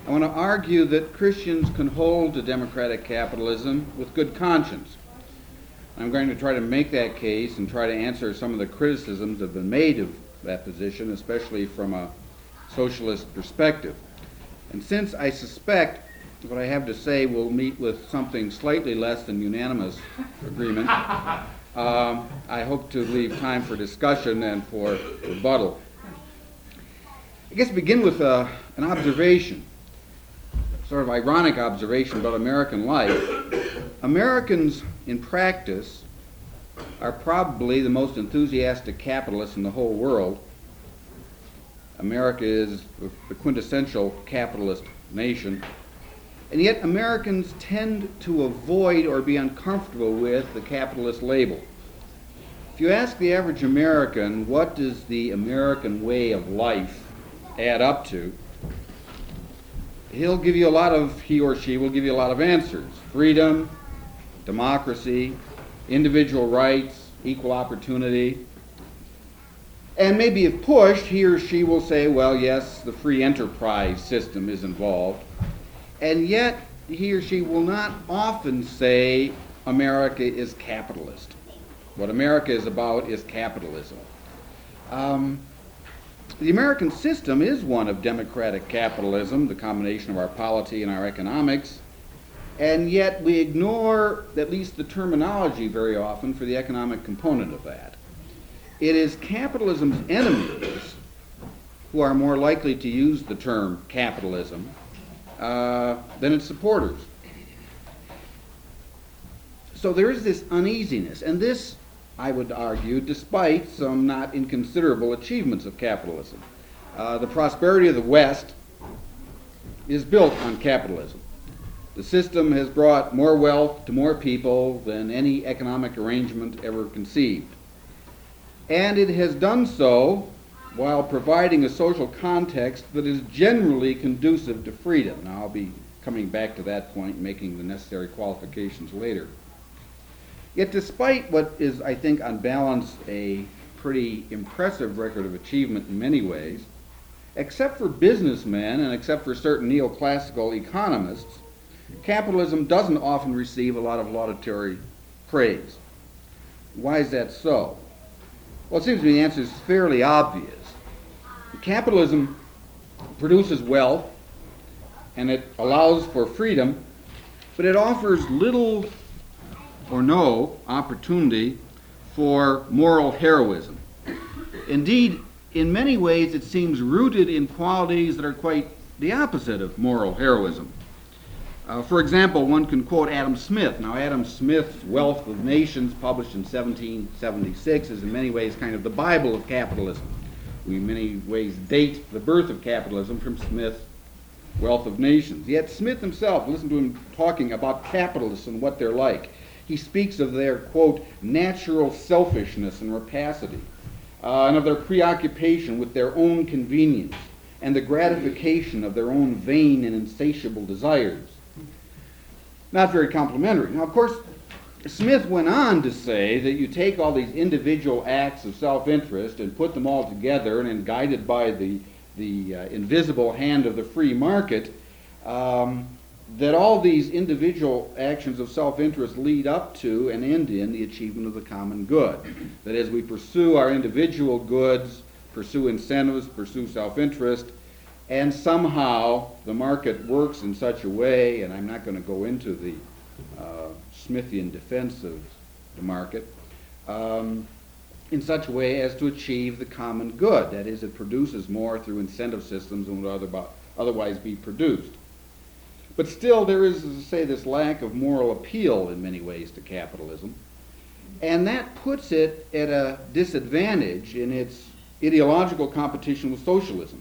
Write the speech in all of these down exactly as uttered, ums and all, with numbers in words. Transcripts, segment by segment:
I want to argue that Christians can hold to democratic capitalism with good conscience. I'm going to try to make that case and try to answer some of the criticisms that have been made of that position, especially from a socialist perspective. And since I suspect what I have to say will meet with something slightly less than unanimous agreement, um, I hope to leave time for discussion and for rebuttal. I guess begin with uh, an observation, sort of ironic observation about American life. Americans, in practice, are probably the most enthusiastic capitalists in the whole world. America is the quintessential capitalist nation. And yet Americans tend to avoid or be uncomfortable with the capitalist label. If you ask the average American, what does the American way of life add up to, he'll give you a lot of, he or she will give you a lot of answers. Freedom, democracy, individual rights, equal opportunity. And maybe if pushed, he or she will say, well, yes, the free enterprise system is involved. And yet, he or she will not often say America is capitalist. What America is about is capitalism. Um, the American system is one of democratic capitalism, the combination of our polity and our economics, and yet we ignore at least the terminology very often for the economic component of that. It is capitalism's enemies who are more likely to use the term capitalism uh, than its supporters. So there is this uneasiness, and this, I would argue, despite some not inconsiderable achievements of capitalism. Uh, the prosperity of the West is built on capitalism. The system has brought more wealth to more people than any economic arrangement ever conceived. And it has done so while providing a social context that is generally conducive to freedom. Now, I'll be coming back to that point, making the necessary qualifications later. Yet despite what is, I think, on balance, a pretty impressive record of achievement in many ways, except for businessmen and except for certain neoclassical economists, capitalism doesn't often receive a lot of laudatory praise. Why is that so? Well, it seems to me the answer is fairly obvious. Capitalism produces wealth, and it allows for freedom, but it offers little or no opportunity for moral heroism. Indeed, in many ways, it seems rooted in qualities that are quite the opposite of moral heroism. Uh, for example, one can quote Adam Smith. Now, Adam Smith's Wealth of Nations, published in seventeen seventy-six, is in many ways kind of the Bible of capitalism. We in many ways date the birth of capitalism from Smith's Wealth of Nations. Yet Smith himself, listen to him talking about capitalists and what they're like. He speaks of their, quote, natural selfishness and rapacity, uh, and of their preoccupation with their own convenience and the gratification of their own vain and insatiable desires. Not very complimentary. Now, of course, Smith went on to say that you take all these individual acts of self-interest and put them all together, and then guided by the, the uh, invisible hand of the free market, um, that all these individual actions of self-interest lead up to and end in the achievement of the common good. That as we pursue our individual goods, pursue incentives, pursue self-interest, and somehow the market works in such a way, and I'm not going to go into the uh, Smithian defense of the market, um, in such a way as to achieve the common good. That is, it produces more through incentive systems than would other, otherwise be produced. But still, there is, as I say, this lack of moral appeal in many ways to capitalism, and that puts it at a disadvantage in its ideological competition with socialism.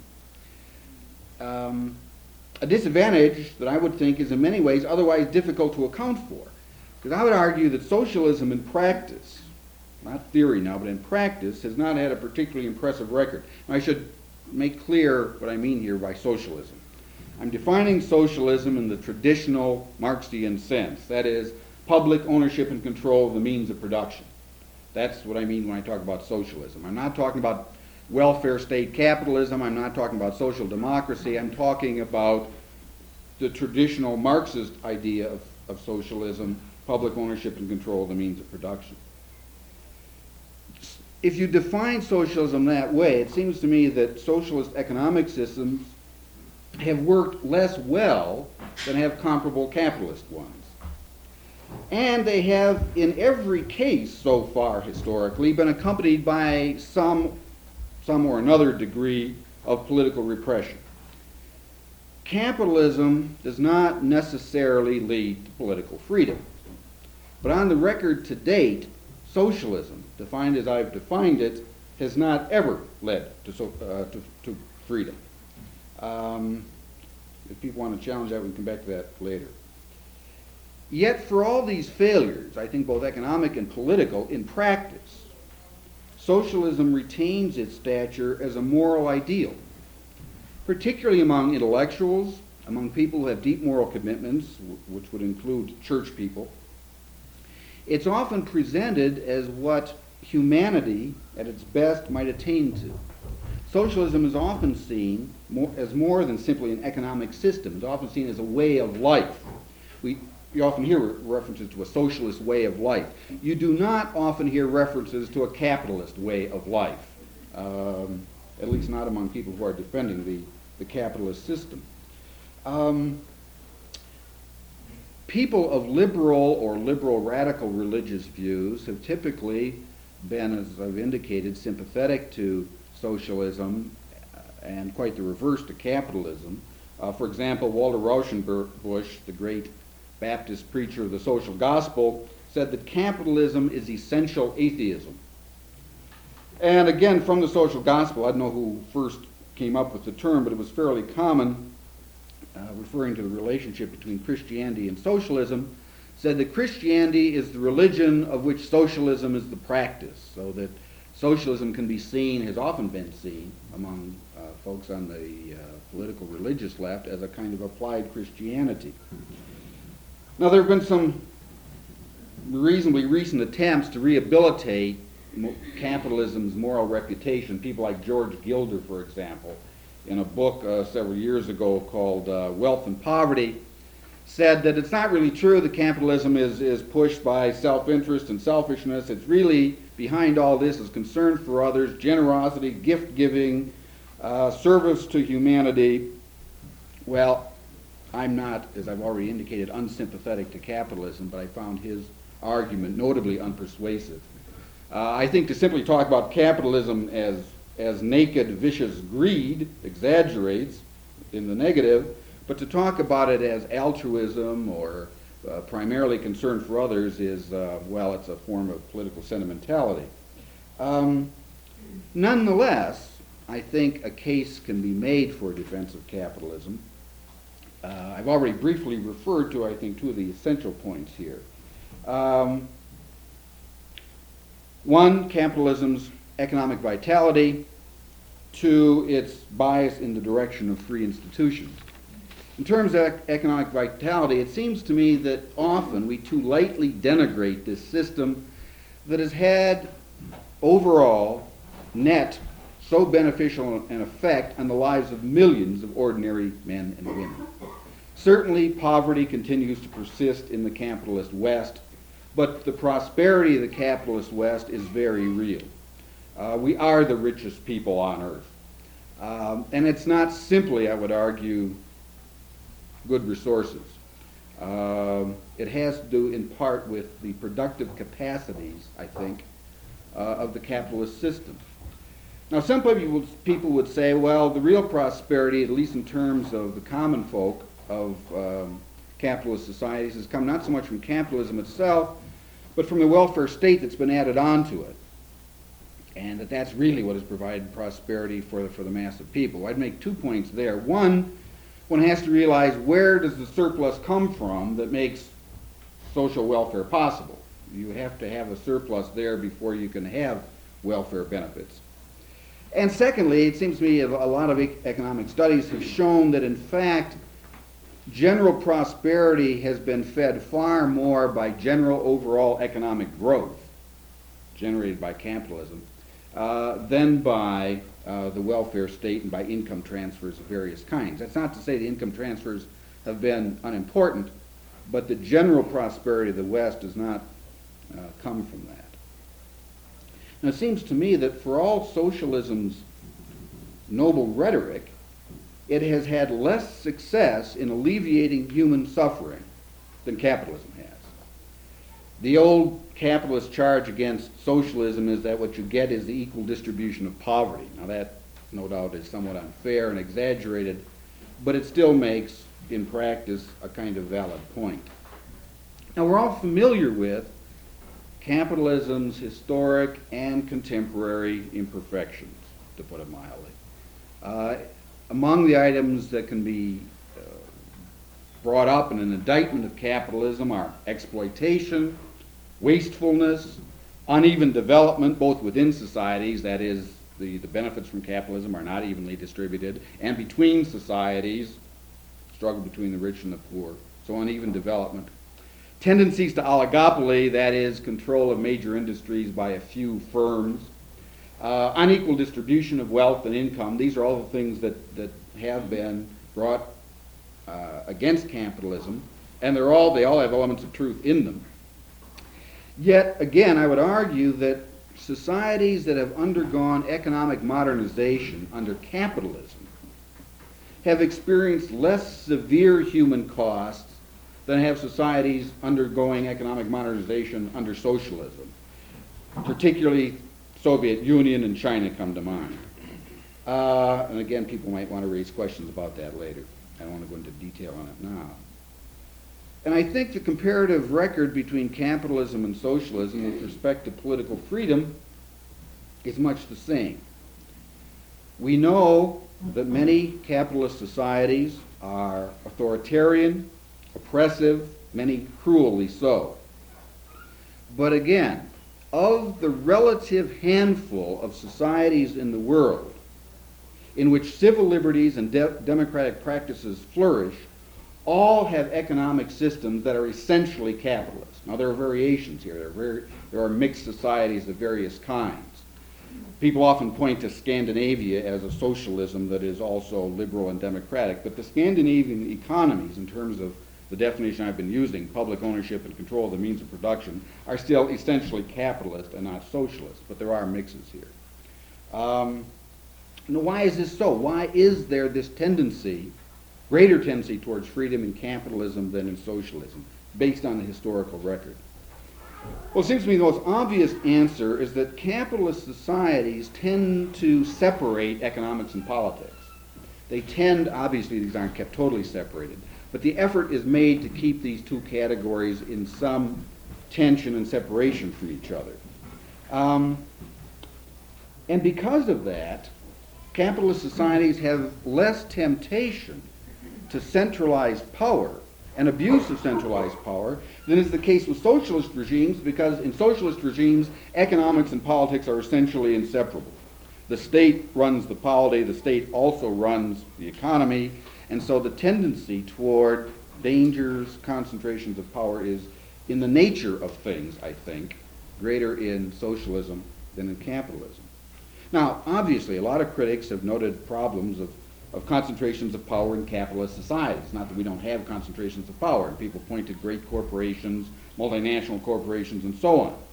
Um, a disadvantage that I would think is in many ways otherwise difficult to account for. Because I would argue that socialism in practice, not theory now, but in practice, has not had a particularly impressive record. And I should make clear what I mean here by socialism. I'm defining socialism in the traditional Marxian sense. That is, public ownership and control of the means of production. That's what I mean when I talk about socialism. I'm not talking about welfare state capitalism. I'm not talking about social democracy. I'm talking about the traditional Marxist idea of, of socialism, public ownership and control of the means of production. If you define socialism that way, it seems to me that socialist economic systems have worked less well than have comparable capitalist ones. And they have, in every case so far historically, been accompanied by some, some or another degree of political repression. Capitalism does not necessarily lead to political freedom. But on the record to date, socialism, defined as I've defined it, has not ever led to, so, uh, to, to freedom. Um, if people want to challenge that, we can come back to that later. Yet for all these failures, I think both economic and political, in practice, socialism retains its stature as a moral ideal, particularly among intellectuals, among people who have deep moral commitments, which would include church people. It's often presented as what humanity at its best might attain to. Socialism is often seen more, as more than simply an economic system. It's often seen as a way of life. We, you often hear references to a socialist way of life. You do not often hear references to a capitalist way of life, um, at least not among people who are defending the, the capitalist system. Um, people of liberal or liberal radical religious views have typically been, as I've indicated, sympathetic to socialism and quite the reverse to capitalism. Uh, for example, Walter Rauschenbusch, the great Baptist preacher of the social gospel, said that capitalism is essential atheism. And again, from the social gospel, I don't know who first came up with the term, but it was fairly common, uh, referring to the relationship between Christianity and socialism, said that Christianity is the religion of which socialism is the practice, so that socialism can be seen, has often been seen among uh, folks on the uh, political religious left as a kind of applied Christianity. Now there have been some reasonably recent attempts to rehabilitate mo- capitalism's moral reputation. People like George Gilder, for example, in a book uh, several years ago called uh, Wealth and Poverty, said that it's not really true that capitalism is, is pushed by self-interest and selfishness. It's really, behind all this, is concern for others, generosity, gift-giving, uh, service to humanity. Well, I'm not, as I've already indicated, unsympathetic to capitalism, but I found his argument notably unpersuasive. Uh, I think to simply talk about capitalism as, as naked, vicious greed exaggerates in the negative, but to talk about it as altruism or uh, primarily concern for others is, uh, well, it's a form of political sentimentality. Um, nonetheless, I think a case can be made for defense of capitalism. Uh, I've already briefly referred to, I think, two of the essential points here. Um, one, capitalism's economic vitality. Two, its bias in the direction of free institutions. In terms of economic vitality, it seems to me that often we too lightly denigrate this system that has had overall net so beneficial an effect on the lives of millions of ordinary men and women. Certainly, poverty continues to persist in the capitalist West, but the prosperity of the capitalist West is very real. Uh, we are the richest people on earth. Um, and it's not simply, I would argue, good resources. Um, it has to do in part with the productive capacities, I think, uh, of the capitalist system. Now, some people, people would say, well, the real prosperity, at least in terms of the common folk of um, capitalist societies, has come not so much from capitalism itself, but from the welfare state that's been added onto it. And that that's really what has provided prosperity for the, for the mass of people. I'd make two points there. One, one has to realize, where does the surplus come from that makes social welfare possible? You have to have a surplus there before you can have welfare benefits. And secondly, it seems to me a lot of economic studies have shown that, in fact, general prosperity has been fed far more by general overall economic growth generated by capitalism uh, than by uh, the welfare state and by income transfers of various kinds. That's not to say the income transfers have been unimportant, but the general prosperity of the West does not uh, come from that. Now, it seems to me that for all socialism's noble rhetoric, it has had less success in alleviating human suffering than capitalism has. The old capitalist charge against socialism is that what you get is the equal distribution of poverty. Now that, no doubt, is somewhat unfair and exaggerated, but it still makes, in practice, a kind of valid point. Now, we're all familiar with capitalism's historic and contemporary imperfections, to put it mildly. Uh, among the items that can be uh, brought up in an indictment of capitalism are exploitation, wastefulness, uneven development, both within societies, that is, the, the benefits from capitalism are not evenly distributed, and between societies, struggle between the rich and the poor, so uneven development. Tendencies to oligopoly, that is, control of major industries by a few firms. Uh, unequal distribution of wealth and income. These are all the things that, that have been brought uh, against capitalism, and they're all, they all have elements of truth in them. Yet, again, I would argue that societies that have undergone economic modernization under capitalism have experienced less severe human costs than have societies undergoing economic modernization under socialism. Particularly Soviet Union and China come to mind. Uh, and again, people might want to raise questions about that later. I don't want to go into detail on it now. And I think the comparative record between capitalism and socialism with respect to political freedom is much the same. We know that many capitalist societies are authoritarian, oppressive, many cruelly so. But again, of the relative handful of societies in the world in which civil liberties and de- democratic practices flourish, all have economic systems that are essentially capitalist. Now, there are variations here. There are, very, there are mixed societies of various kinds. People often point to Scandinavia as a socialism that is also liberal and democratic, but the Scandinavian economies, in terms of the definition I've been using, public ownership and control of the means of production, are still essentially capitalist and not socialist, but there are mixes here. Um, now, why is this so? Why is there this tendency, greater tendency towards freedom in capitalism than in socialism, based on the historical record? Well, it seems to me the most obvious answer is that capitalist societies tend to separate economics and politics. They tend, obviously these aren't kept totally separated, but the effort is made to keep these two categories in some tension and separation from each other. Um, and because of that, capitalist societies have less temptation to centralize power and abuse of centralized power than is the case with socialist regimes, because in socialist regimes, economics and politics are essentially inseparable. The state runs the polity, the state also runs the economy, and so the tendency toward dangers, concentrations of power is, in the nature of things, I think, greater in socialism than in capitalism. Now, obviously, a lot of critics have noted problems of, of concentrations of power in capitalist societies. Not that we don't have concentrations of power, and people point to great corporations, multinational corporations, and so on.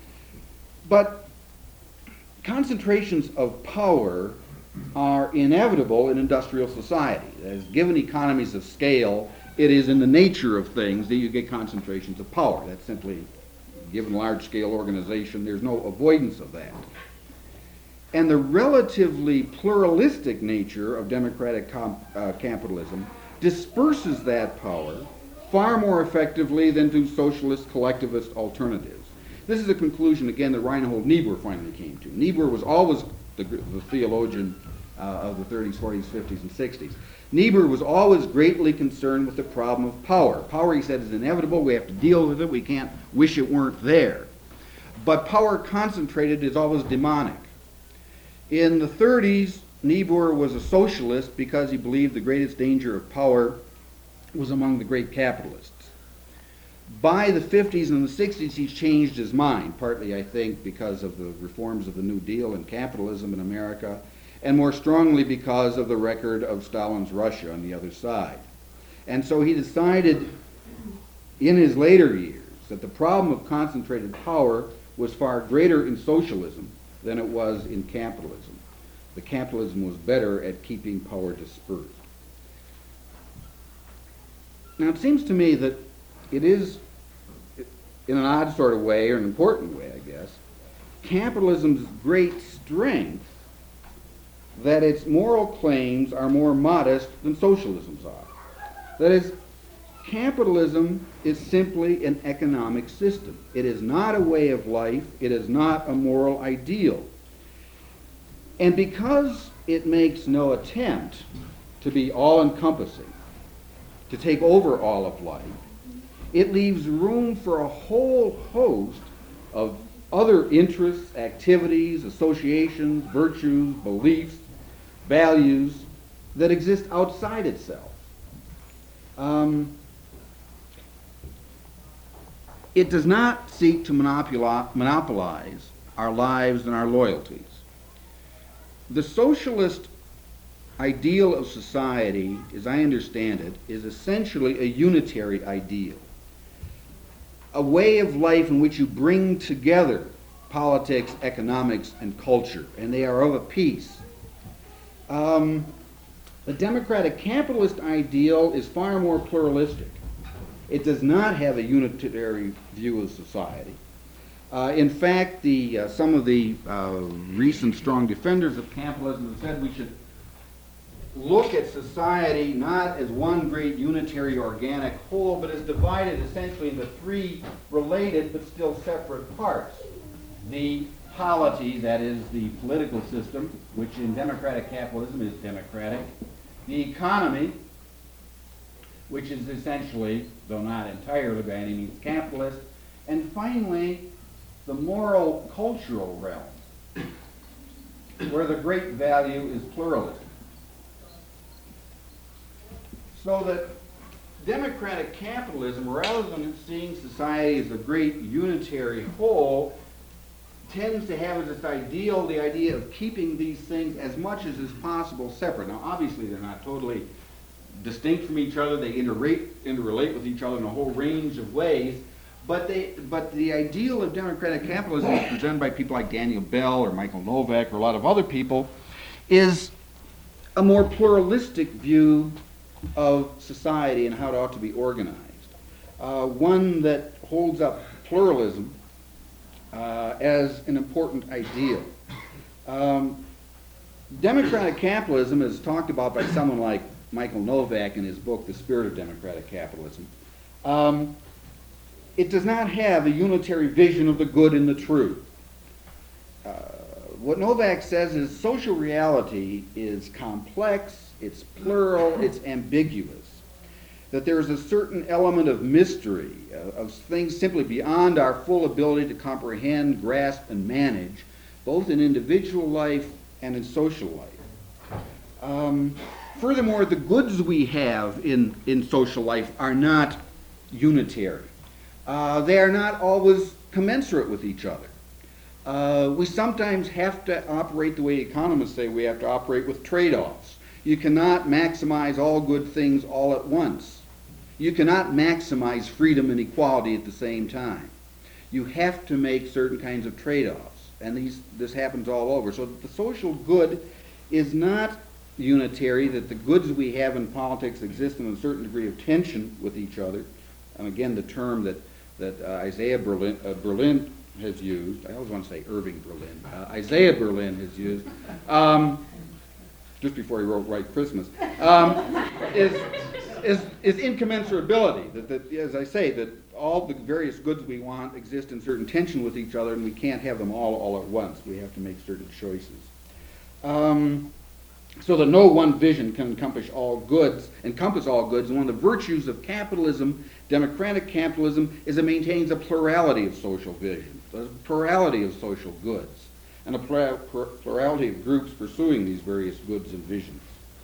But concentrations of power are inevitable in industrial society. As given economies of scale, it is in the nature of things that you get concentrations of power. That's simply, given large-scale organization, there's no avoidance of that. And the relatively pluralistic nature of democratic com- uh, capitalism disperses that power far more effectively than do socialist collectivist alternatives. This is a conclusion, again, that Reinhold Niebuhr finally came to. Niebuhr was always the, the theologian uh, of the thirties, forties, fifties, and sixties. Niebuhr was always greatly concerned with the problem of power. Power, he said, is inevitable. We have to deal with it. We can't wish it weren't there. But power concentrated is always demonic. In the thirties, Niebuhr was a socialist because he believed the greatest danger of power was among the great capitalists. By the fifties and the sixties, he's changed his mind, partly, I think, because of the reforms of the New Deal and capitalism in America, and more strongly because of the record of Stalin's Russia on the other side. And so he decided in his later years that the problem of concentrated power was far greater in socialism than it was in capitalism. The capitalism was better at keeping power dispersed. Now it seems to me that it is, in an odd sort of way, or an important way, I guess, capitalism's great strength that its moral claims are more modest than socialism's are. That is, capitalism is simply an economic system. It is not a way of life. It is not a moral ideal. And because it makes no attempt to be all-encompassing, to take over all of life, it leaves room for a whole host of other interests, activities, associations, virtues, beliefs, values that exist outside itself. Um, it does not seek to monopoli- monopolize our lives and our loyalties. The socialist ideal of society, as I understand it, is essentially a unitary ideal. A way of life in which you bring together politics, economics, and culture, and they are of a piece. Um, the democratic capitalist ideal is far more pluralistic. It does not have a unitary view of society. Uh, in fact, the, uh, some of the uh, recent strong defenders of capitalism have said we should look at society not as one great unitary organic whole, but as divided essentially into three related but still separate parts. The polity, that is the political system, which in democratic capitalism is democratic. The economy, which is essentially, though not entirely by any means, capitalist. And finally, the moral cultural realm, where the great value is pluralism. So that democratic capitalism, rather than seeing society as a great unitary whole, tends to have as its ideal the idea of keeping these things as much as is possible separate. Now, obviously, they're not totally distinct from each other. They interrelate, interrelate with each other in a whole range of ways. But they, but the ideal of democratic capitalism, as presented by people like Daniel Bell or Michael Novak or a lot of other people, is a more pluralistic view of society and how it ought to be organized. Uh, one that holds up pluralism uh, as an important ideal. Um, democratic capitalism is talked about by someone like Michael Novak in his book, The Spirit of Democratic Capitalism. Um, it does not have a unitary vision of the good and the true. Uh, what Novak says is social reality is complex, it's plural, it's ambiguous. That there is a certain element of mystery, uh, of things simply beyond our full ability to comprehend, grasp, and manage, both in individual life and in social life. Um, furthermore, the goods we have in, in social life are not unitary. Uh, they are not always commensurate with each other. Uh, we sometimes have to operate the way economists say we have to operate, with trade-offs. You cannot maximize all good things all at once. You cannot maximize freedom and equality at the same time. You have to make certain kinds of trade-offs, and these, this happens all over. So that the social good is not unitary, that the goods we have in politics exist in a certain degree of tension with each other. And again, the term that, that uh, Isaiah Berlin, uh, Berlin has used, I always want to say Irving Berlin, uh, Isaiah Berlin has used, um, just before he wrote White Christmas, um, is, is, is incommensurability. That, that, as I say, that all the various goods we want exist in certain tension with each other, and we can't have them all all at once. We have to make certain choices. Um, so that no one vision can encompass all goods, encompass all goods. And one of the virtues of capitalism, democratic capitalism, is it maintains a plurality of social visions, a plurality of social goods, and a plura- plurality of groups pursuing these various goods and visions.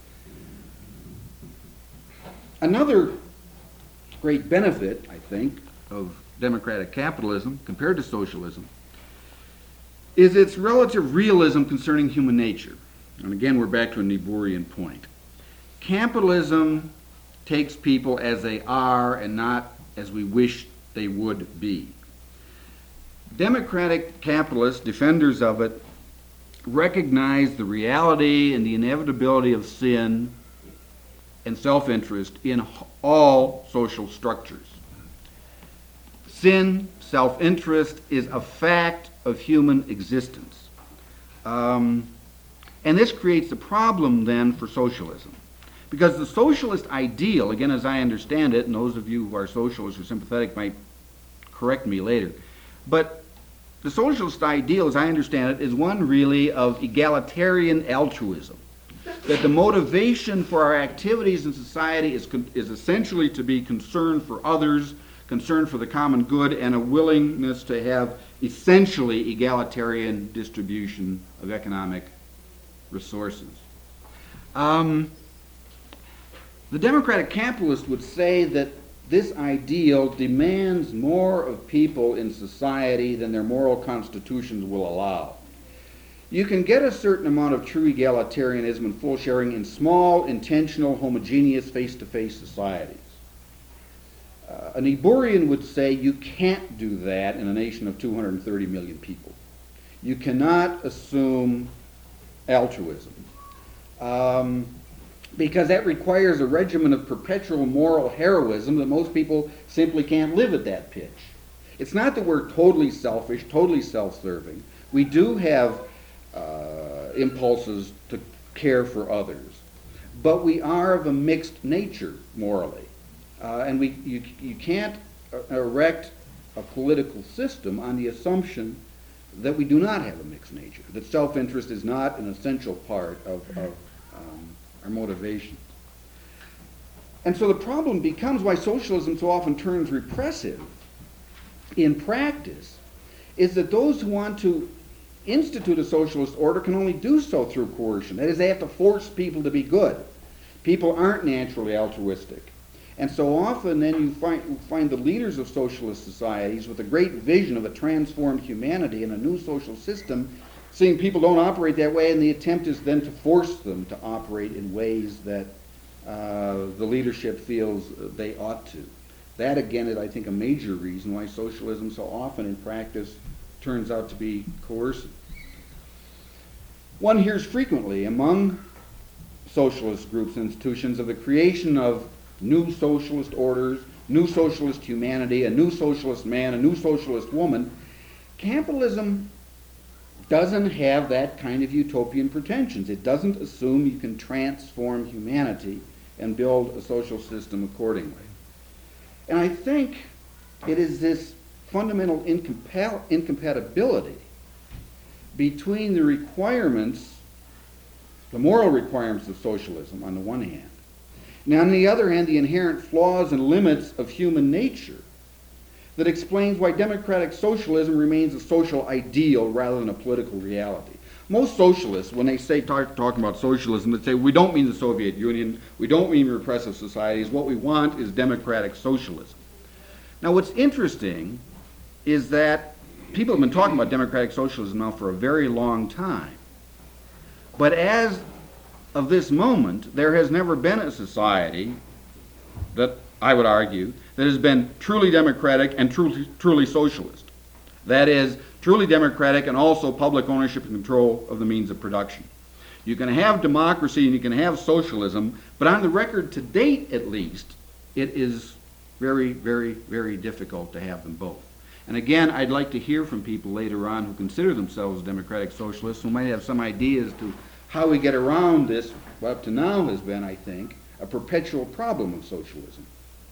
Another great benefit, I think, of democratic capitalism compared to socialism is its relative realism concerning human nature. And again, we're back to a Niebuhrian point. Capitalism takes people as they are and not as we wish they would be. Democratic capitalists, defenders of it, recognize the reality and the inevitability of sin and self-interest in all social structures. Sin, self-interest, is a fact of human existence. Um, and this creates a problem then for socialism. Because the socialist ideal, again as I understand it, and those of you who are socialists or sympathetic might correct me later, but the socialist ideal, as I understand it, is one really of egalitarian altruism. That the motivation for our activities in society is, is essentially to be concern for others, concern for the common good, and a willingness to have essentially egalitarian distribution of economic resources. Um, the democratic capitalist would say that this ideal demands more of people in society than their moral constitutions will allow. You can get a certain amount of true egalitarianism and full sharing in small, intentional, homogeneous, face-to-face societies. Uh, an Eburian would say you can't do that in a nation of two hundred thirty million people. You cannot assume altruism. Um, because that requires a regimen of perpetual moral heroism that most people simply can't live at that pitch. It's not that we're totally selfish, totally self-serving. We do have uh, impulses to care for others, but we are of a mixed nature morally. Uh, and we, you, you can't erect a political system on the assumption that we do not have a mixed nature, that self-interest is not an essential part of, of um, our motivation. And so the problem becomes why socialism so often turns repressive in practice is that those who want to institute a socialist order can only do so through coercion. That is, they have to force people to be good. People aren't naturally altruistic. And so often then you find, you find the leaders of socialist societies with a great vision of a transformed humanity and a new social system, seeing people don't operate that way, and the attempt is then to force them to operate in ways that uh, the leadership feels they ought to. That, again, is, I think, a major reason why socialism so often in practice turns out to be coercive. One hears frequently among socialist groups and institutions of the creation of new socialist orders, new socialist humanity, a new socialist man, a new socialist woman. Capitalism doesn't have that kind of utopian pretensions. It doesn't assume you can transform humanity and build a social system accordingly. And I think it is this fundamental incompa- incompatibility between the requirements, the moral requirements of socialism on the one hand, and on the other hand, the inherent flaws and limits of human nature that explains why democratic socialism remains a social ideal rather than a political reality. Most socialists, when they say talk, talking about socialism, they say we don't mean the Soviet Union, we don't mean repressive societies, what we want is democratic socialism. Now what's interesting is that people have been talking about democratic socialism now for a very long time. But as of this moment, there has never been a society that, I would argue, that has been truly democratic and truly, truly socialist. That is, truly democratic and also public ownership and control of the means of production. You can have democracy and you can have socialism, but on the record to date at least, it is very, very, very difficult to have them both. And again, I'd like to hear from people later on who consider themselves democratic socialists, who might have some ideas to how we get around this, what up to now has been, I think, a perpetual problem of socialism.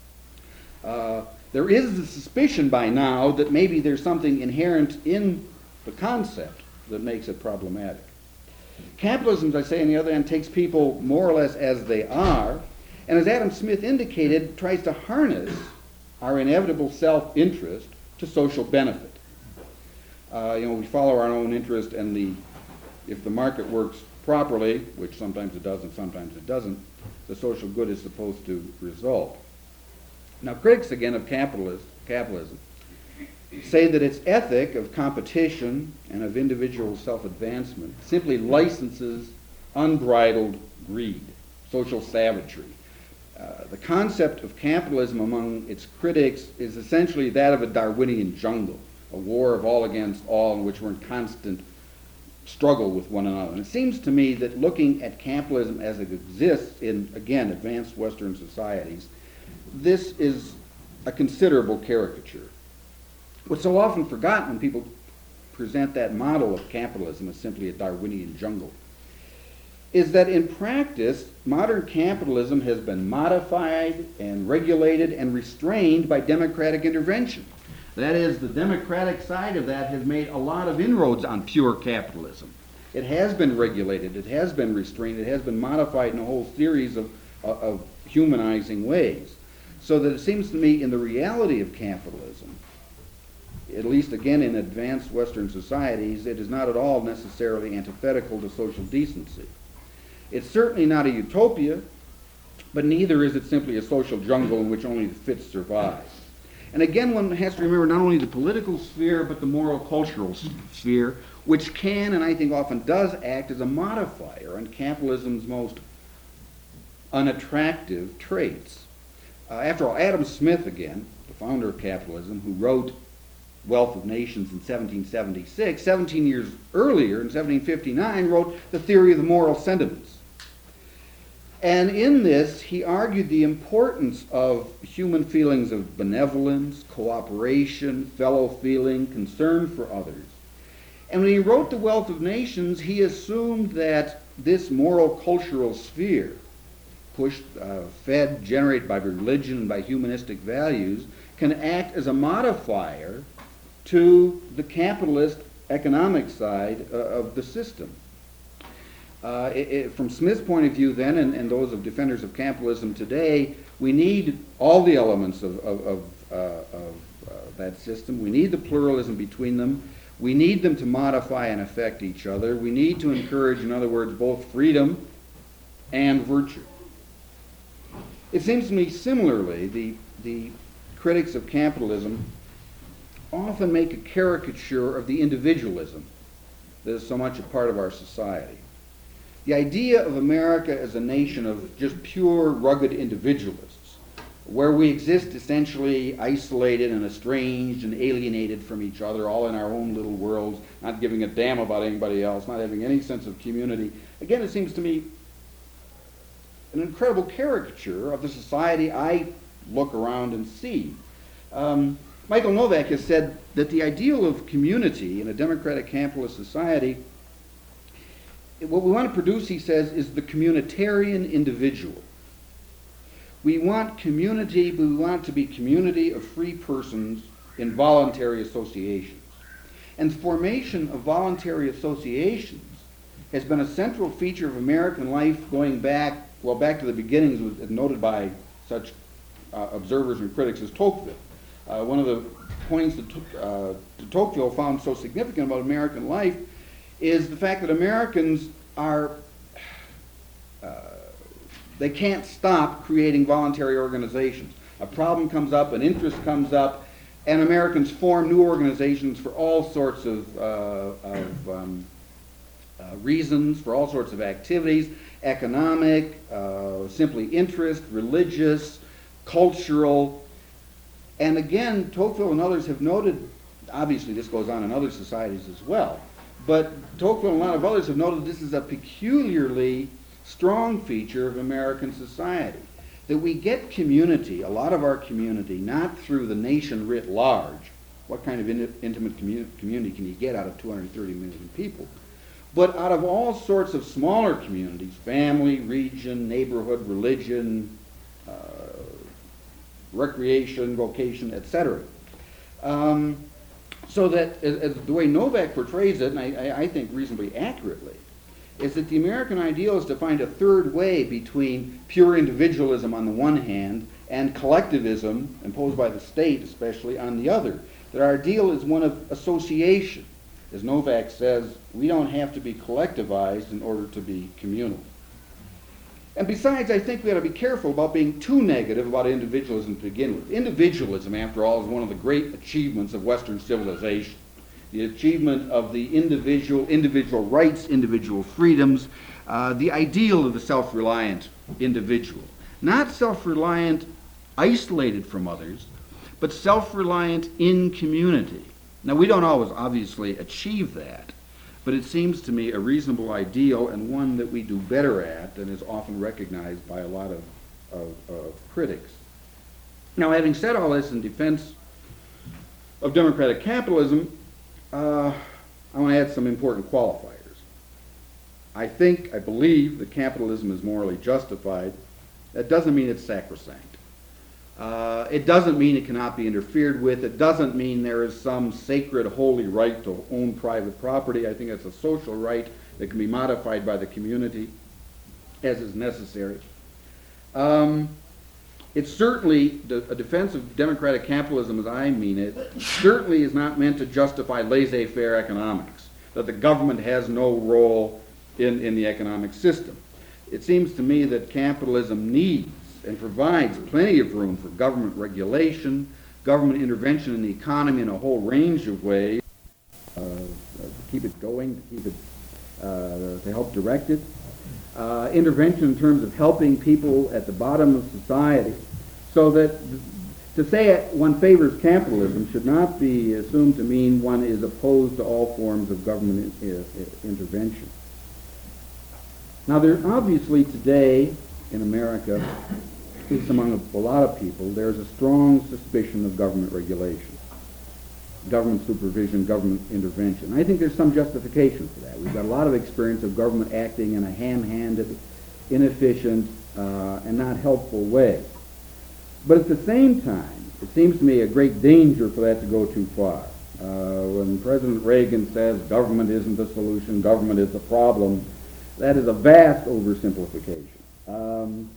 Uh, there is the suspicion by now that maybe there's something inherent in the concept that makes it problematic. Capitalism, as I say, on the other hand, takes people more or less as they are, and as Adam Smith indicated, tries to harness our inevitable self-interest to social benefit. Uh, you know, we follow our own interest, and the if the market works properly, which sometimes it does and sometimes it doesn't, the social good is supposed to result. Now, critics, again, of capitalist, capitalism say that its ethic of competition and of individual self-advancement simply licenses unbridled greed, social savagery. Uh, the concept of capitalism among its critics is essentially that of a Darwinian jungle, a war of all against all in which we're in constant struggle with one another. And it seems to me that looking at capitalism as it exists in, again, advanced Western societies, this is a considerable caricature. What's so often forgotten when people present that model of capitalism as simply a Darwinian jungle is that in practice, modern capitalism has been modified and regulated and restrained by democratic intervention. That is, the democratic side of that has made a lot of inroads on pure capitalism. It has been regulated, it has been restrained, it has been modified in a whole series of, of humanizing ways. So that it seems to me in the reality of capitalism, at least again in advanced Western societies, it is not at all necessarily antithetical to social decency. It's certainly not a utopia, but neither is it simply a social jungle in which only the fit survive. And again, one has to remember not only the political sphere, but the moral cultural sphere, which can, and I think often does, act as a modifier on capitalism's most unattractive traits. Uh, after all, Adam Smith, again, the founder of capitalism, who wrote Wealth of Nations in seventeen seventy-six, seventeen years earlier, in seventeen fifty-nine, wrote The Theory of the Moral Sentiments. And in this, he argued the importance of human feelings of benevolence, cooperation, fellow feeling, concern for others. And when he wrote The Wealth of Nations, he assumed that this moral cultural sphere, pushed, uh, fed, generated by religion and by humanistic values, can act as a modifier to the capitalist economic side uh, of the system. Uh, it, it, from Smith's point of view then, and, and those of defenders of capitalism today, we need all the elements of, of, of, uh, of uh, that system. We need the pluralism between them. We need them to modify and affect each other. We need to encourage, in other words, both freedom and virtue. It seems to me similarly, the, the critics of capitalism often make a caricature of the individualism that is so much a part of our society. The idea of America as a nation of just pure, rugged individualists, where we exist essentially isolated and estranged and alienated from each other, all in our own little worlds, not giving a damn about anybody else, not having any sense of community. Again, it seems to me an incredible caricature of the society I look around and see. Um, Michael Novak has said that the ideal of community in a democratic capitalist society, what we want to produce, he says, is the communitarian individual. We want community, but we want it to be community of free persons in voluntary associations. And the formation of voluntary associations has been a central feature of American life going back, well, back to the beginnings, as noted by such uh, observers and critics as Tocqueville. Uh, one of the points that uh, Tocqueville found so significant about American life is the fact that Americans are, uh, they can't stop creating voluntary organizations. A problem comes up, an interest comes up, and Americans form new organizations for all sorts of, uh, of um, uh, reasons, for all sorts of activities, economic, uh, simply interest, religious, cultural. And again, Tocqueville and others have noted, obviously this goes on in other societies as well, but Tocqueville and a lot of others have noted this is a peculiarly strong feature of American society, that we get community, a lot of our community, not through the nation writ large. What kind of in- intimate commu- community can you get out of two hundred thirty million people? But out of all sorts of smaller communities, family, region, neighborhood, religion, uh, recreation, vocation, et cetera. Um, so that, as, as the way Novak portrays it, and I, I think reasonably accurately, is that the American ideal is to find a third way between pure individualism on the one hand and collectivism, imposed by the state especially, on the other. That our ideal is one of association. As Novak says, we don't have to be collectivized in order to be communal. And besides, I think we ought to be careful about being too negative about individualism to begin with. Individualism, after all, is one of the great achievements of Western civilization. The achievement of the individual, individual rights, individual freedoms, uh, the ideal of the self-reliant individual. Not self-reliant, isolated from others, but self-reliant in community. Now, we don't always obviously achieve that, but it seems to me a reasonable ideal and one that we do better at and is often recognized by a lot of, of, of critics. Now, having said all this in defense of democratic capitalism, uh, I want to add some important qualifiers. I think, I believe that capitalism is morally justified. That doesn't mean it's sacrosanct. Uh, it doesn't mean it cannot be interfered with. It doesn't mean there is some sacred, holy right to own private property. I think it's a social right that can be modified by the community as is necessary. Um, it's certainly, a defense of democratic capitalism as I mean it, certainly is not meant to justify laissez-faire economics, that the government has no role in, in the economic system. It seems to me that capitalism needs and provides plenty of room for government regulation, government intervention in the economy in a whole range of ways, uh, to keep it going, to keep it, uh, to help direct it. Uh, intervention in terms of helping people at the bottom of society, so that th- to say one favors capitalism should not be assumed to mean one is opposed to all forms of government in, uh, intervention. Now, there obviously today in America, at least among a, a lot of people, there's a strong suspicion of government regulation, government supervision, government intervention. I think there's some justification for that. We've got a lot of experience of government acting in a ham-handed, inefficient, uh, and not helpful way. But at the same time, it seems to me a great danger for that to go too far. Uh, when President Reagan says government isn't the solution, government is the problem, that is a vast oversimplification. Um,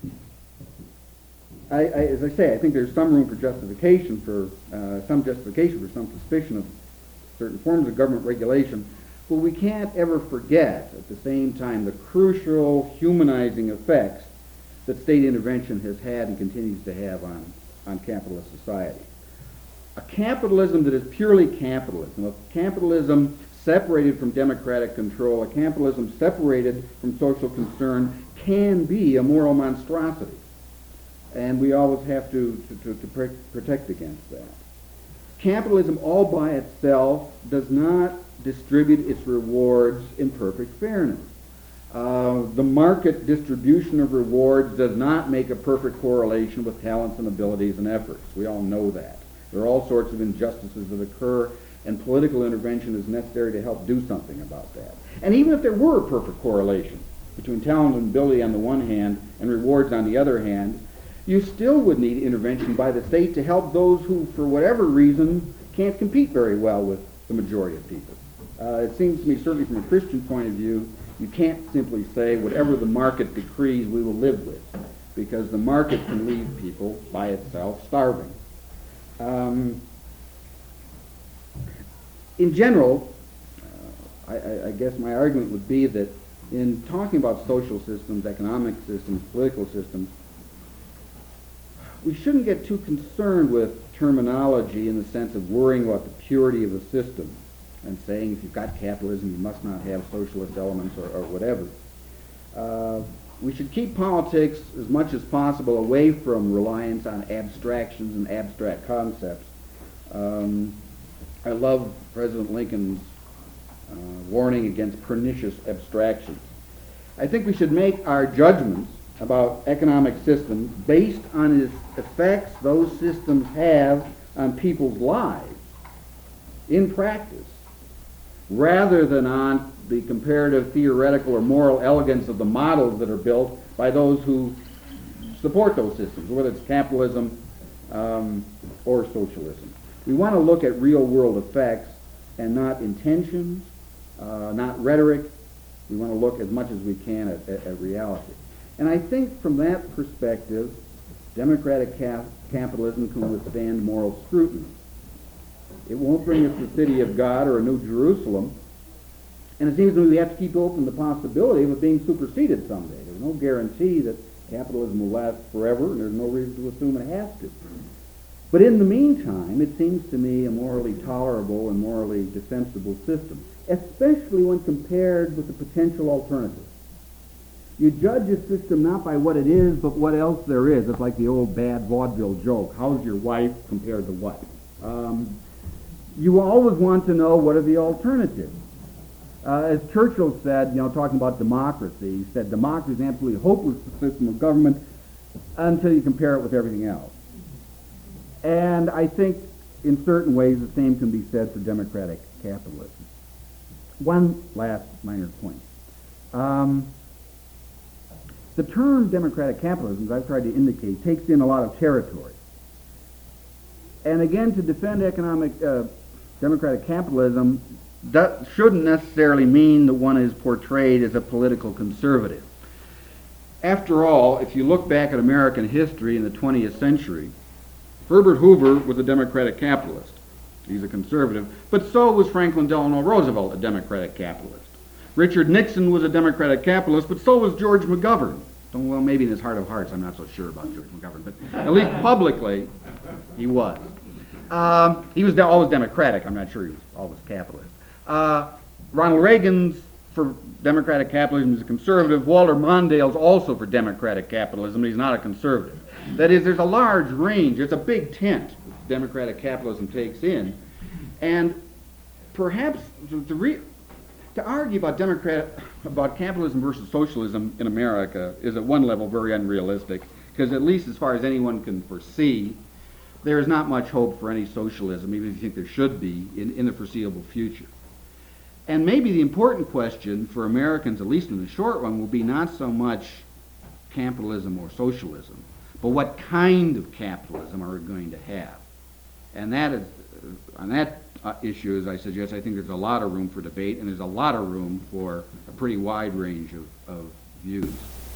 I, I, as I say, I think there's some room for justification for uh, some justification for some suspicion of certain forms of government regulation, but we can't ever forget at the same time the crucial humanizing effects that state intervention has had and continues to have on, on capitalist society. A capitalism that is purely capitalism, a capitalism separated from democratic control, a capitalism separated from social concern, can be a moral monstrosity. And we always have to, to, to, to protect against that. Capitalism all by itself does not distribute its rewards in perfect fairness. Uh, the market distribution of rewards does not make a perfect correlation with talents and abilities and efforts. We all know that. There are all sorts of injustices that occur, and political intervention is necessary to help do something about that. And even if there were a perfect correlation between talent and ability on the one hand and rewards on the other hand, you still would need intervention by the state to help those who, for whatever reason, can't compete very well with the majority of people. Uh, it seems to me, certainly from a Christian point of view, you can't simply say whatever the market decrees we will live with, because the market can leave people by itself starving. Um, in general, uh, I, I guess my argument would be that in talking about social systems, economic systems, political systems, we shouldn't get too concerned with terminology in the sense of worrying about the purity of the system and saying if you've got capitalism you must not have socialist elements or, or whatever. Uh, we should keep politics as much as possible away from reliance on abstractions and abstract concepts. Um, I love President Lincoln's uh, warning against pernicious abstractions. I think we should make our judgments about economic systems based on the effects those systems have on people's lives in practice, rather than on the comparative theoretical or moral elegance of the models that are built by those who support those systems, whether it's capitalism um, or socialism. We want to look at real-world effects and not intentions, uh, not rhetoric. We want to look as much as we can at, at, at reality. And I think from that perspective, democratic cap- capitalism can withstand moral scrutiny. It won't bring us the city of God or a new Jerusalem, and it seems to me we have to keep open the possibility of it being superseded someday. There's no guarantee that capitalism will last forever, and there's no reason to assume it has to. But in the meantime, it seems to me a morally tolerable and morally defensible system, especially when compared with the potential alternatives. You judge a system not by what it is, but what else there is. It's like the old bad vaudeville joke. How's your wife compared to what? Um, you always want to know what are the alternatives. Uh, as Churchill said, you know, talking about democracy, he said democracy is an absolutely hopeless system of government until you compare it with everything else. And I think in certain ways the same can be said for democratic capitalism. One last minor point. Um, the term democratic capitalism, as I've tried to indicate, takes in a lot of territory. And again, to defend economic uh, democratic capitalism that shouldn't necessarily mean that one is portrayed as a political conservative. After all, if you look back at American history in the twentieth century, Herbert Hoover was a democratic capitalist. He's a conservative, but so was Franklin Delano Roosevelt, a democratic capitalist. Richard Nixon was a democratic capitalist, but so was George McGovern. Well, maybe in his heart of hearts, I'm not so sure about George McGovern, but at least publicly, he was. Um, he was de- always democratic. I'm not sure he was always capitalist. Uh, Ronald Reagan's for democratic capitalism is a conservative. Walter Mondale's also for democratic capitalism. He's not a conservative. That is, there's a large range. It's a big tent democratic capitalism takes in. And perhaps the, the re- to argue about democrat about capitalism versus socialism in America is at one level very unrealistic, because at least as far as anyone can foresee, there is not much hope for any socialism, even if you think there should be, in, in the foreseeable future. And maybe the important question for Americans, at least in the short run, will be not so much capitalism or socialism, but what kind of capitalism are we going to have? And that is, on that uh, issue, as I suggest, I think there's a lot of room for debate, and there's a lot of room for a pretty wide range of, of views.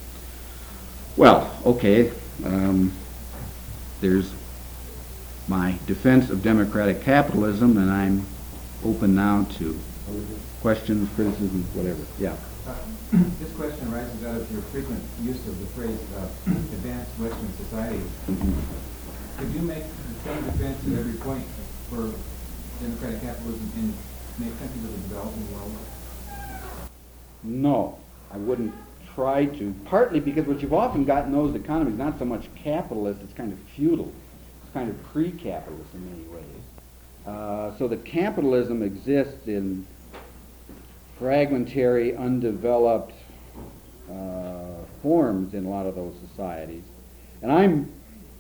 Well, okay, um, there's my defense of democratic capitalism, and I'm open now to questions, criticisms, whatever. Yeah. Uh, this question arises out of your frequent use of the phrase uh, advanced Western society. Mm-hmm. Could you make the same defense at every point for democratic capitalism in countries of the developing world? No, I wouldn't try to. Partly because what you've often got in those economies is not so much capitalist, it's kind of feudal. It's kind of pre-capitalist in many ways. Uh, so that capitalism exists in fragmentary, undeveloped uh, forms in a lot of those societies. And I'm,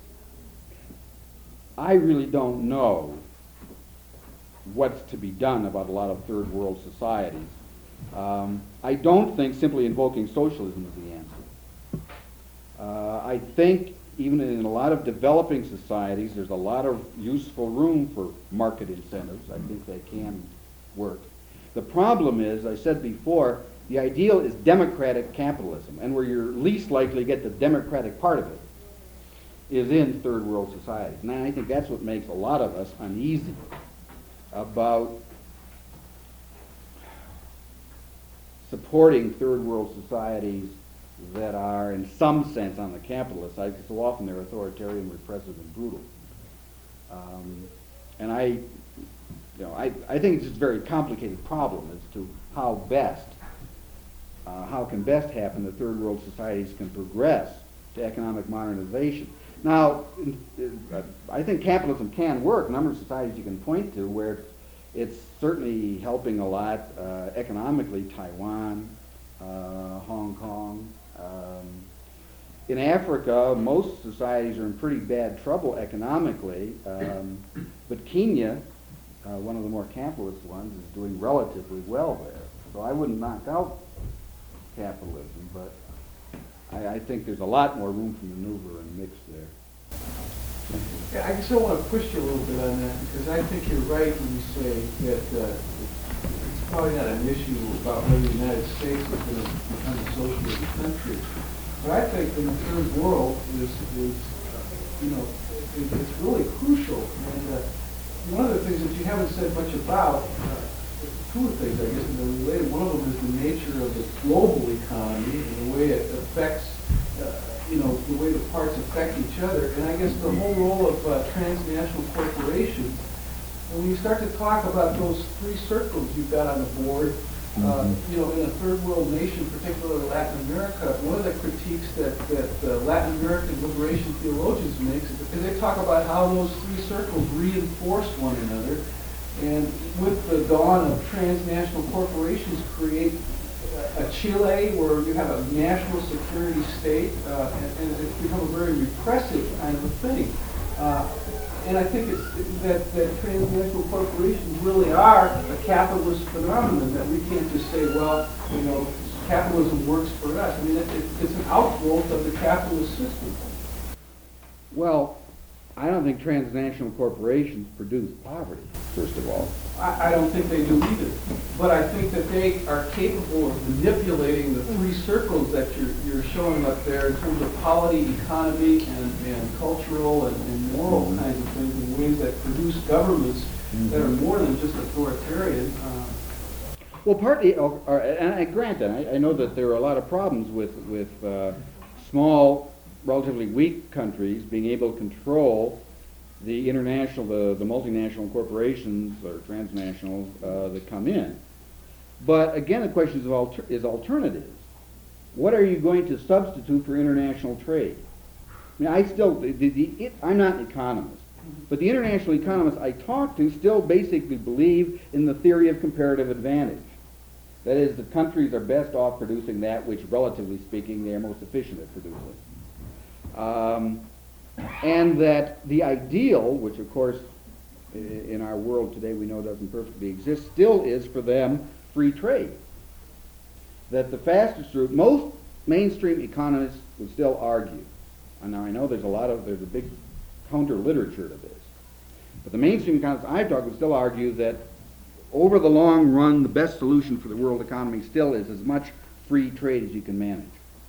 I really don't know what's to be done about a lot of third world societies. Um, I don't think simply invoking socialism is the answer. Uh, I think even in a lot of developing societies, there's a lot of useful room for market incentives. I think they can work. The problem is, I said before, the ideal is democratic capitalism, and where you're least likely to get the democratic part of it is in third world societies. And I think that's what makes a lot of us uneasy about supporting third world societies that are in some sense on the capitalist side, because so often they're authoritarian, repressive, and brutal. Um, and I, you know, I, I think it's just a very complicated problem as to how best, uh, how can best happen that third world societies can progress to economic modernization. Now, uh, I think capitalism can work. A number of societies you can point to where it's certainly helping a lot uh, economically, Taiwan, uh, Hong Kong. Um, in Africa, most societies are in pretty bad trouble economically, um, but Kenya, uh, one of the more capitalist ones, is doing relatively well there. So I wouldn't knock out capitalism, but I, I think there's a lot more room for maneuver and mix there. Yeah, I just want to push you a little bit on that, because I think you're right when you say that uh, it's probably not an issue about whether the United States is going to become a socialist country. But I think in the third world is, is uh, you know, it, it's really crucial. And uh, one of the things that you haven't said much about, uh, two things I guess that are related. One of them is the nature of the global economy and the way it affects uh, you know, the way the parts affect each other, and I guess the whole role of uh, transnational corporations. And when you start to talk about those three circles you've got on the board, Uh, you know, in a third world nation, particularly Latin America, one of the critiques that, that uh, Latin American liberation theologians makes is that they talk about how those three circles reinforced one another. And with the dawn of transnational corporations create a Chile where you have a national security state, uh, and, and it's become a very repressive kind of a thing. Uh, and I think it's that, that transnational corporations really are a capitalist phenomenon, that we can't just say, well, you know, capitalism works for us. I mean, it, it, it's an outgrowth of the capitalist system. Well, I don't think transnational corporations produce poverty, first of all. I, I don't think they do either. But I think that they are capable of manipulating the three circles that you're, you're showing up there in terms of polity, economy, and, and cultural and, and moral mm-hmm. kinds of things in ways that produce governments mm-hmm. that are more than just authoritarian. Uh, well, partly, or, or, and I grant that, I, I know that there are a lot of problems with, with uh, small, relatively weak countries being able to control the international, the, the multinational corporations or transnational uh, that come in. But again, the question is, alter is alternatives. What are you going to substitute for international trade? I mean, I still, the, the, the, it, I'm not an economist, but the international economists I talk to still basically believe in the theory of comparative advantage. That is, the countries are best off producing that which, relatively speaking, they are most efficient at producing. Um, and that the ideal, which of course in our world today we know doesn't perfectly exist, still is for them free trade. That the fastest route, most mainstream economists would still argue, and now I know there's a lot of, there's a big counter literature to this, but the mainstream economists I've talked with still argue that over the long run the best solution for the world economy still is as much free trade as you can manage.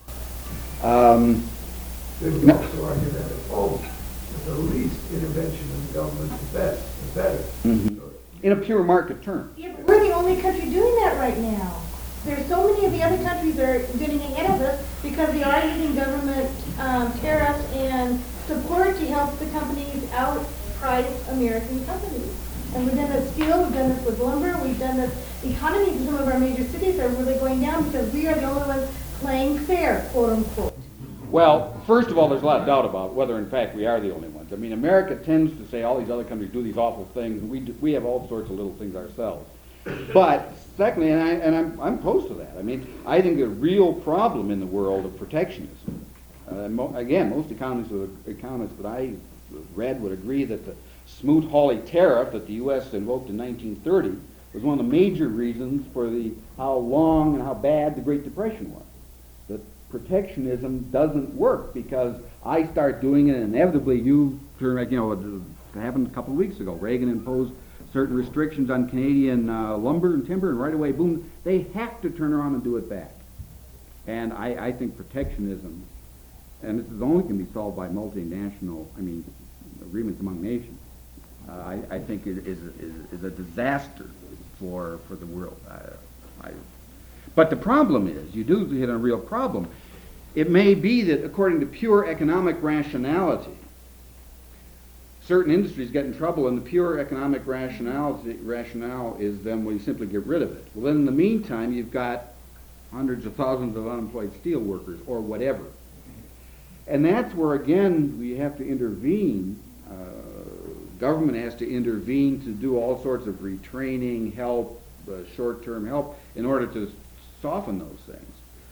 Um, They would also argue that at home, the least intervention in the government, the best, the better. Mm-hmm. In a pure market term. Yeah, but we're the only country doing that right now. There's so many of the other countries that are getting ahead of us because they are using government um, tariffs and support to help the companies outprice American companies. And we've done this with steel, we've done this with lumber, we've done this. Economies in some of our major cities are really going down because we are the only ones playing fair, quote unquote. Well, first of all, there's a lot of doubt about whether, in fact, we are the only ones. I mean, America tends to say all these other countries do these awful things, and we do, we have all sorts of little things ourselves. But secondly, and, I, and I'm, I'm opposed to that. I mean, I think a real problem in the world of protectionism. Uh, mo again, most economists, economists that I read would agree that the Smoot-Hawley tariff that the U S invoked in nineteen thirty was one of the major reasons for the how long and how bad the Great Depression was. That protectionism doesn't work because I start doing it, and inevitably you turn back. You know, it happened a couple of weeks ago. Reagan imposed certain restrictions on Canadian uh, lumber and timber, and right away, boom, they have to turn around and do it back. And I, I think protectionism, and this is only can be solved by multinational, I mean, agreements among nations. Uh, I, I think it is, is, is a disaster for for the world. I, I, but the problem is, you do hit on a real problem. It may be that according to pure economic rationality, certain industries get in trouble, and the pure economic rationality, rationale is then we simply get rid of it. Well, then in the meantime, you've got hundreds of thousands of unemployed steel workers or whatever. And that's where, again, we have to intervene. Uh, government has to intervene to do all sorts of retraining, help, uh, short-term help, in order to soften those things.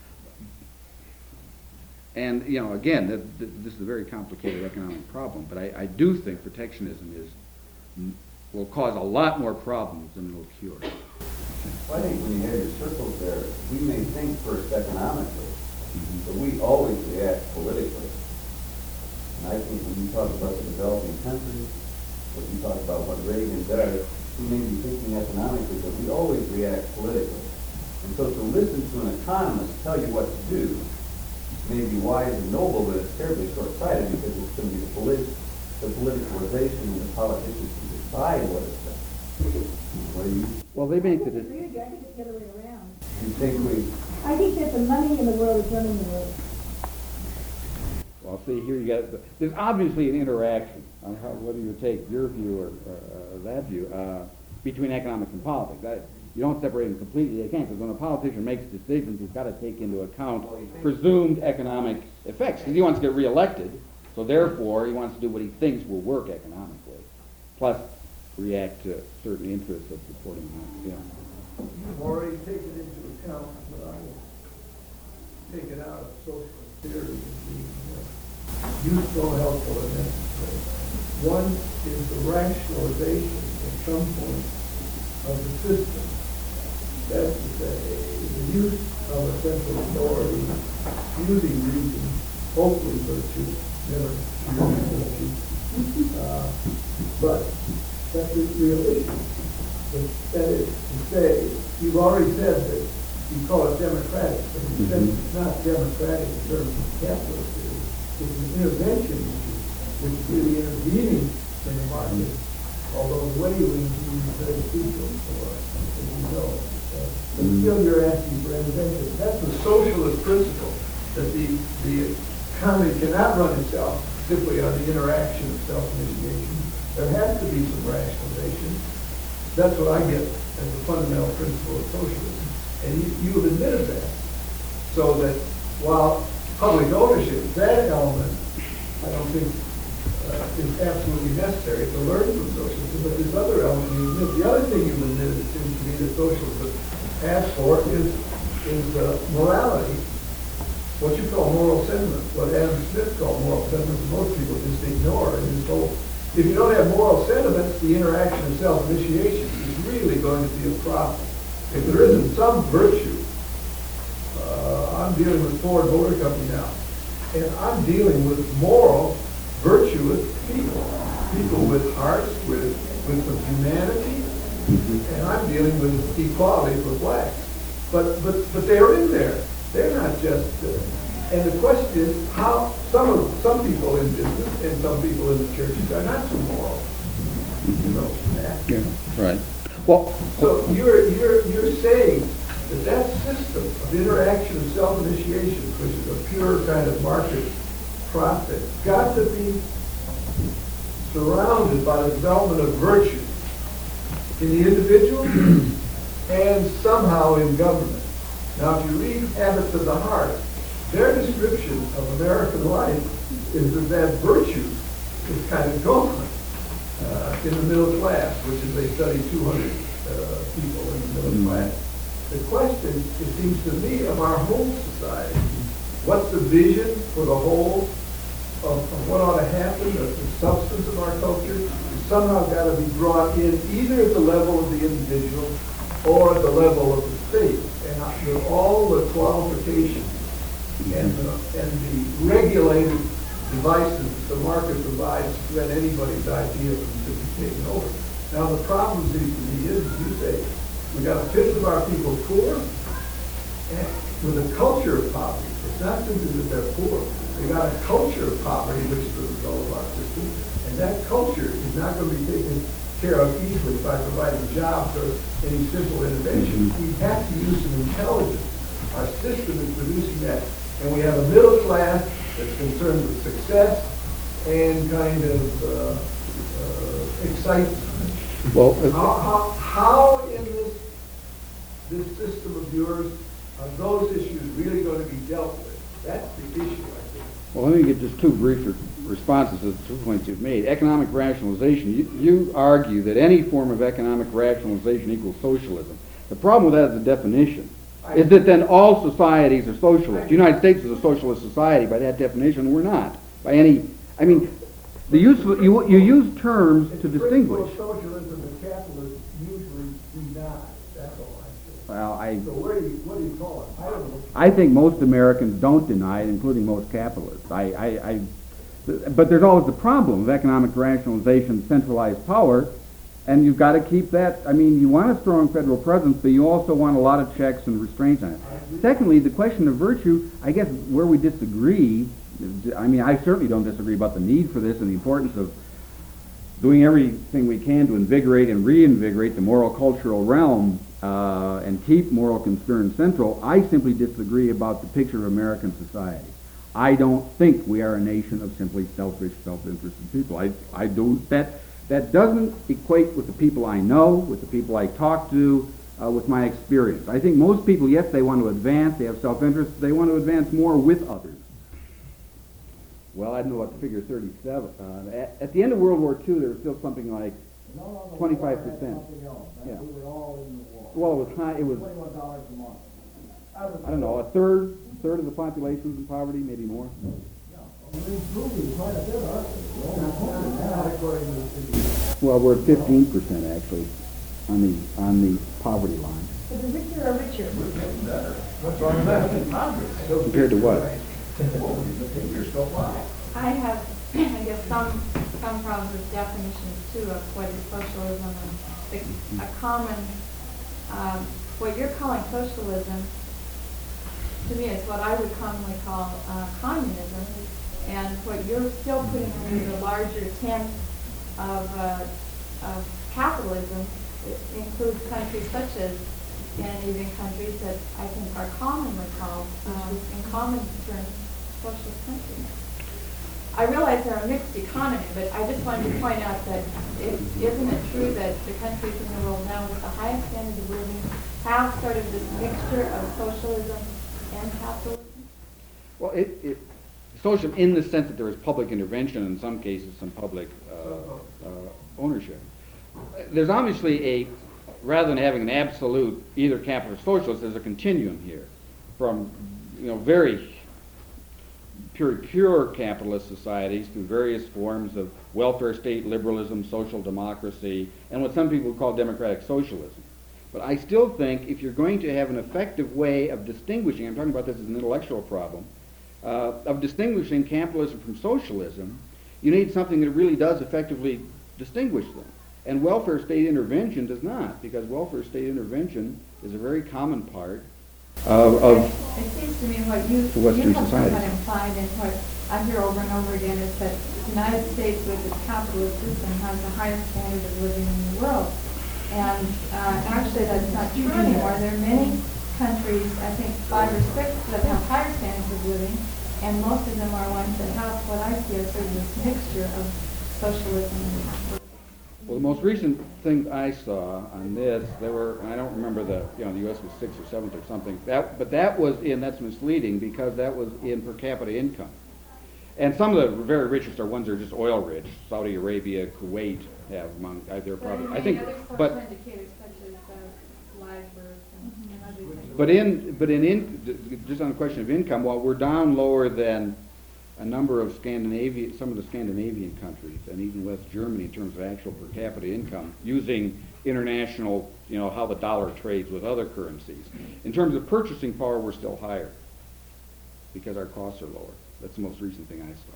And, you know, again, th th this is a very complicated economic problem, but I, I do think protectionism is will cause a lot more problems than it will cure. Well, I think when you have your circles there, we may think first economically, mm-hmm. but we always react politically. And I think when you talk about the developing countries, when you talk about what Reagan does, we may be thinking economically, but we always react politically. And so to listen to an economist tell you what to do may be wise and noble, but it's terribly short-sighted because it's going to be the, polit the politicalization and the politicians who decide what is done. What do you? Well, they make the. I agree with you. I think it's the other way around. You think we? I think that the money in the world is running the world. Well, see, here you got, there's obviously an interaction on how, whether you take your view or uh, that view, uh, between economics and politics. That, you don't separate them completely, they can't, because when a politician makes decisions, he's got to take into account presumed economic effects, because he wants to get reelected, so therefore he wants to do what he thinks will work economically, plus react to certain interests of supporting him. Yeah. You've already taken into account what I have taken out of social theory as being uh, useful, helpful, and necessary. One is the rationalization at some point of the system. That's to say, the use of a central authority using reason, hopefully virtue, never purely virtue. Uh, but that's a real issue. But that is to say, you've already said that you call it democratic, but in a sense it's not democratic in terms of capitalist theory. It's an intervention issue, which is really intervening in the market, although the way we use is very crucial for us, as you know. Uh, but still you're asking for intervention. That's the socialist principle, that the, the economy cannot run itself simply on the interaction of self-initiation. There has to be some rationalization. That's what I get as the fundamental principle of socialism. And you, you've admitted that. So that while public ownership, that element, I don't think uh, is absolutely necessary to learn from socialism, but this other element you admit. The other thing you've admitted, it seems to me, that socialism asks for is, is uh, morality. What you call moral sentiments, what Adam Smith called moral sentiments, most people just ignore in his whole. If you don't have moral sentiments, the interaction of self-initiation is really going to be a problem. If there isn't some virtue, uh, I'm dealing with Ford Motor Company now, and I'm dealing with moral, virtuous people, people with hearts, with, with some humanity, and I'm dealing with equality for blacks. But, but, but they're in there. They're not just, uh, and the question is how some of some people in business and some people in the churches are not so moral. You know that. Yeah. Right. Well, So you're you're you're saying that that system of interaction of self-initiation, which is a pure kind of market process, got to be surrounded by the development of virtue in the individual and somehow in government. Now, if you read Habits of the Heart, their description of American life is that that virtue is kind of gone uh, in the middle class, which is they study two hundred uh, people in the middle class. The question, it seems to me, of our whole society, what's the vision for the whole of, of what ought to happen, the, the substance of our culture, is somehow got to be brought in either at the level of the individual or at the level of the state. And uh, with all the qualifications and the, and the regulated devices that the market provides to prevent anybody's idea from being taken over. Now the problem seems to me is, as you say, we got a fifth of our people poor, and with a culture of poverty. It's not simply that they're poor. They got a culture of poverty, which is the result of our system, and that culture is not going to be taken care of easily by providing jobs or any simple innovation. Mm-hmm. We have to use some intelligence. Our system is producing that. And we have a middle class that's concerned with success and kind of uh, uh, excitement. well, How, how, how in this, this system of yours are those issues really going to be dealt with? That's the issue, I think. well, let me get just two brief re- responses to the two points you've made. Economic rationalization. You, you argue that any form of economic rationalization equals socialism. The problem with that is the definition. Is that then all societies are socialist? The United States is a socialist society by that definition. We're not. By any, I mean, the use of, you, you use terms to distinguish. It's socialism and capitalism usually do not. That's all I say. Well, I, So where do you, what do you call it? I don't know. I think most Americans don't deny it, including most capitalists. I, I, I, but there's always the problem of economic rationalization, centralized power, and you've got to keep that. I mean, you want a strong federal presence, but you also want a lot of checks and restraints on it. Secondly, the question of virtue, I guess where we disagree, I mean, I certainly don't disagree about the need for this and the importance of doing everything we can to invigorate and reinvigorate the moral cultural realm uh, and keep moral concern central. I simply disagree about the picture of American society. I don't think we are a nation of simply selfish, self-interested people. I, I do that. That doesn't equate with the people I know, with the people I talk to, uh, with my experience. I think most people, yes, they want to advance, they have self-interest, they want to advance more with others. Well, I don't know what figure thirty-seven. Uh, at, at the end of World War Two, there was still something like No, no, no, twenty-five we had percent. something else. Yeah. We were all in the war. Well, it was high. It was Twenty-one dollars a month. I don't know a third third of the population was in poverty, maybe more. Yeah. We're improving quite a bit, aren't we? We're only improving now. Not according to the city. Well, we're at fifteen percent actually on the on the poverty line. But the richer are richer. What's wrong with that? Compared to what? The figure's still fine. I have, I guess, some, some problems with definitions too of what is socialism and the, a common, um, what you're calling socialism, to me is what I would commonly call uh, communism, and what you're still putting under the larger tent of, uh, of capitalism. It includes countries such as Scandinavian countries that I think are commonly called, um, in common terms, socialist countries. I realize they're a mixed economy, but I just wanted to point out that it, isn't it true that the countries in the world now with the highest standard of living have sort of this mixture of socialism and capitalism? Well, it, it socialism in the sense that there is public intervention, in some cases, some public uh, uh, ownership. There's obviously a, rather than having an absolute either capitalist or socialist, there's a continuum here, from you know very pure pure capitalist societies through various forms of welfare state liberalism, social democracy, and what some people call democratic socialism. But I still think if you're going to have an effective way of distinguishing, I'm talking about this as an intellectual problem, uh, of distinguishing capitalism from socialism, you need something that really does effectively distinguish them. And welfare state intervention does not, because welfare state intervention is a very common part of, of It seems to me what you, Western you have societies. somewhat implied and what I hear over and over again is that the United States with its capitalist system has the highest standard of living in the world. And uh, actually that's not true anymore. There are many countries, I think five or six, that have higher standards of living, and most of them are ones that have what I see as sort of this mixture of socialism and capitalism. Well, the most recent thing I saw on this, there were, and I don't remember the, you know, the U S was sixth or seventh or something, that, but that was in, that's misleading because that was in per capita income. And some of the very richest are ones that are just oil rich. Saudi Arabia, Kuwait have among, uh, they're probably, I think, Other but, social indicators such as uh, live births and, and other things. but in, but in, in, just on the question of income, while we're down lower than a number of Scandinavian, some of the Scandinavian countries, and even West Germany in terms of actual per capita income, using international, you know, how the dollar trades with other currencies. In terms of purchasing power, we're still higher because our costs are lower. That's the most recent thing I saw.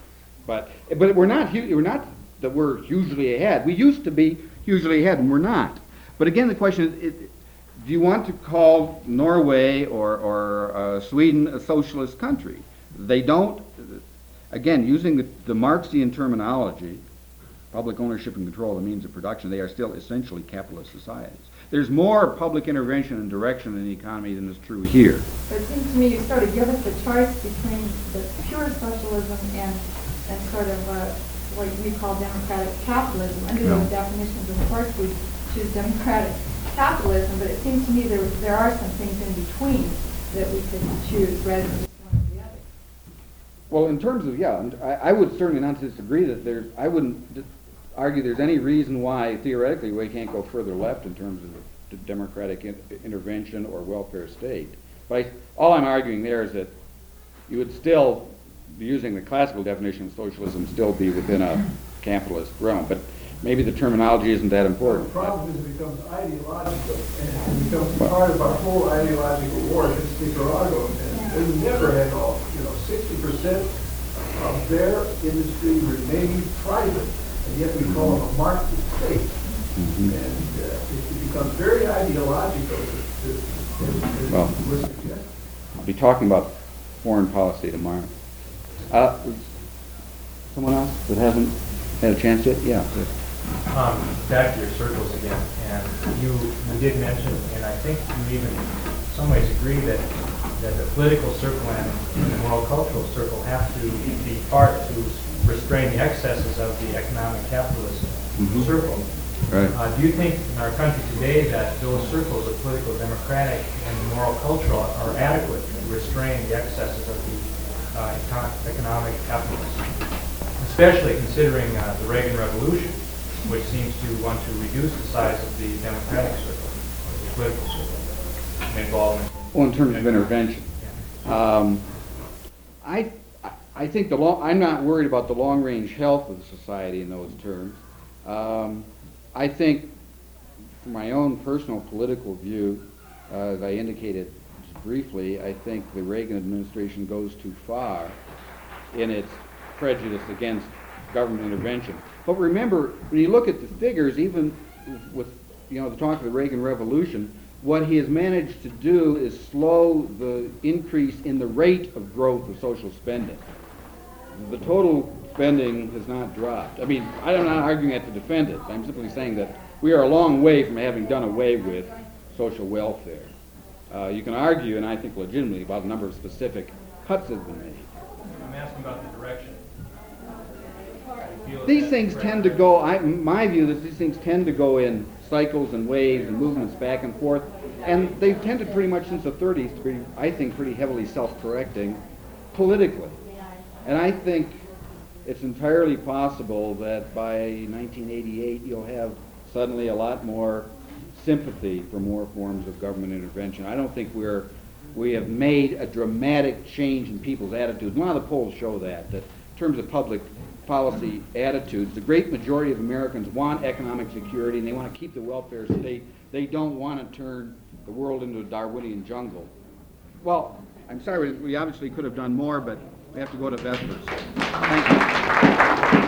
But but we're not hu- we're not that we're hugely ahead. We used to be hugely ahead, and we're not. But again, the question is, it, do you want to call Norway or or uh, Sweden a socialist country? They don't, again, using the, the Marxian terminology, public ownership and control of the means of production, they are still essentially capitalist societies. There's more public intervention and direction in the economy than is true here. But it seems to me you sort of give us a choice between the pure socialism and, and sort of uh, what we call democratic capitalism. Under No. those definitions, of course, we choose democratic capitalism, but it seems to me there, there are some things in between that we could choose rather than just one or the other. Well, in terms of, yeah, and I, I would certainly not disagree that there's, I wouldn't d- argue there's any reason why, theoretically, we can't go further left in terms of the democratic in, intervention or welfare state. But I, all I'm arguing there is that you would still, using the classical definition of socialism, still be within a capitalist realm. But maybe the terminology isn't that The important. problem is it becomes ideological, and it becomes part of our whole ideological war against Nicaragua. And we never had all, you know, sixty percent of their industry remained private, and yet we call them a Marxist state. Mhm. And uh, it, it becomes very ideological, to, to, as Well. we're suggesting. I'll be talking about foreign policy tomorrow. Uh, someone else that hasn't had a chance yet? Yeah. Um, back to your circles again, and you, you did mention, and I think you even in some ways agree that, that the political circle and, and the moral cultural circle have to be part to restrain the excesses of the economic capitalist Mhm. circle. Right. Uh, do you think in our country today that those circles of political, democratic, and moral cultural are adequate to restrain the excesses of the uh, econ- economic capitalism? Especially considering uh, the Reagan Revolution, which seems to want to reduce the size of the democratic circle, or the political circle, and involvement. Well, in terms of intervention. Um, I, I think the long, I'm not worried about the long-range health of the society in those terms. Um, I think, from my own personal political view, uh, as I indicated just briefly, I think the Reagan administration goes too far in its prejudice against government intervention. But remember, when you look at the figures, even with, you know, the talk of the Reagan Revolution, what he has managed to do is slow the increase in the rate of growth of social spending. The total spending has not dropped. I mean, I'm not arguing at to defend it. I'm simply saying that we are a long way from having done away with social welfare. Uh, you can argue, and I think legitimately, about a number of specific cuts that have been made. I'm asking about the direction. These things tend to go, I, my view is these things tend to go in cycles and waves and movements back and forth, and they've tended pretty much since the thirties to be, I think, pretty heavily self-correcting politically. And I think it's entirely possible that by nineteen eighty-eight you'll have suddenly a lot more sympathy for more forms of government intervention. I don't think we're, we have made a dramatic change in people's attitudes. A lot of the polls show that, that in terms of public policy attitudes, the great majority of Americans want economic security and they want to keep the welfare state. They don't want to turn the world into a Darwinian jungle. Well, I'm sorry, we obviously could have done more, but we have to go to Vespers. Thank you.